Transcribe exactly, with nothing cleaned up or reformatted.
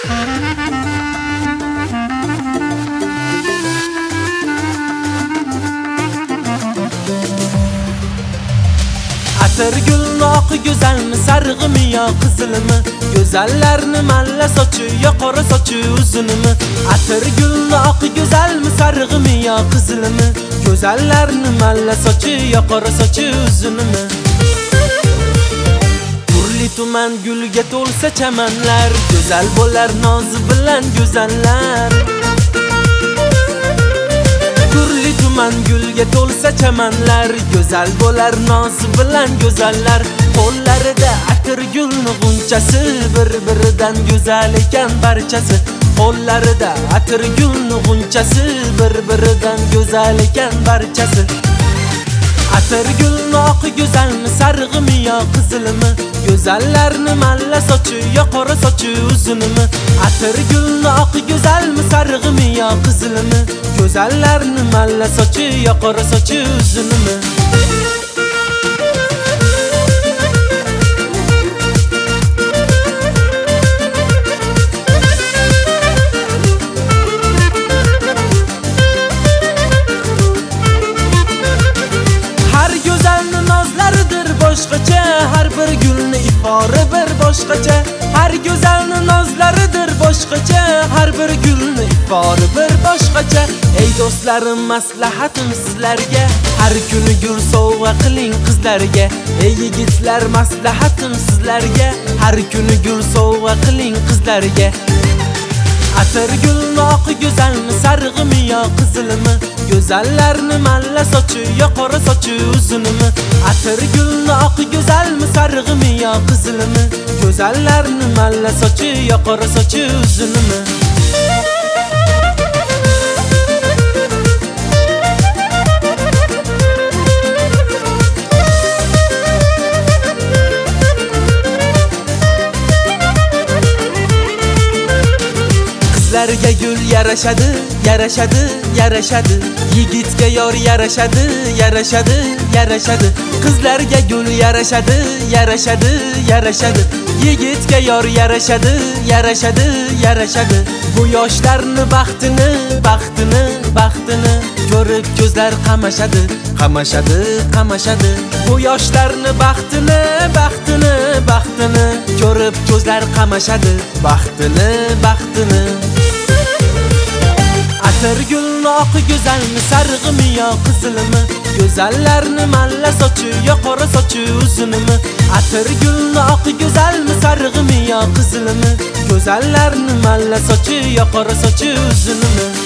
Atır gülün oqi go'zalmi, sarig'imi yo qizilimi? Go'zallarni malla sochi yo qora sochi uzunimi? Atır gülün oqi go'zalmi, sarig'imi yo qizilimi? Go'zallarni malla sochi yo qora sochi uzunimi? Turli tuman gulga to'lsa chamanlar, go'zal bo'lar nozi bilan go'zallar. Turli tuman gulga to'lsa chamanlar, go'zal bo'lar nozi bilan go'zallar. Qo'llarida atir gulni g'unchasi, bir-biridan go'zal ekan barchasi. Qo'llarida atir gulni g'unchasi, bir-biridan go'zal ekan barchasi. Atır gülün oqi go'zalmi, sarig'imi yo qizilimi? Go'zallarni malla sochi yo qora sochi uzunimi? Atır gülün oqi go'zalmi, sarig'imi yo qizilimi? Go'zallarni malla sochi yo qora sochi uzunimi? Boshqacha har bir gulni ifori bir boshqacha. Har go'zalni nozlaridir boshqacha, har bir gulni ifori bir boshqacha. Ey do'stlarim, maslahatim sizlarga, har kuni gul sovg'a qiling qizlarga. Ey yigitlar, maslahatim sizlarga, har kuni gul sovg'a qiling qizlarga. Atır gülün oqi go'zalmi, sarig'imi yo qizilimi? Go'zallarni malla sochi yo qora sochi uzunimi? Atır gülün oqi go'zalmi, sarig'imi yo qizilimi? Go'zallarni malla sochi yo qora sochi uzunimi? Qizlarga gul yarashadi, yarashadi, yarashadi. Yigitga yor yarashadi, yarashadi, yarashadi. Qizlarga gul yarashadi, yarashadi, yarashadi. Yigitga yor yarashadi, yarashadi, yarashadi. Bu yoshlarni baxtini, baxtini, baxtini ko'rib ko'zlar qamashadi, qamashadi, qamashadi. Bu yoshlarni baxtini, baxtini, baxtini ko'rib ko'zlar qamashadi, baxtini, baxtini. Atır gülün oqi go'zalmi, sarig'imi yo qizilimi? Go'zallarni malla sochi yo qora sochi uzunimi? Atır gülün oqi go'zalmi, sarig'imi yo qizilimi? Go'zallarni malla sochi yo qora sochi uzunimi?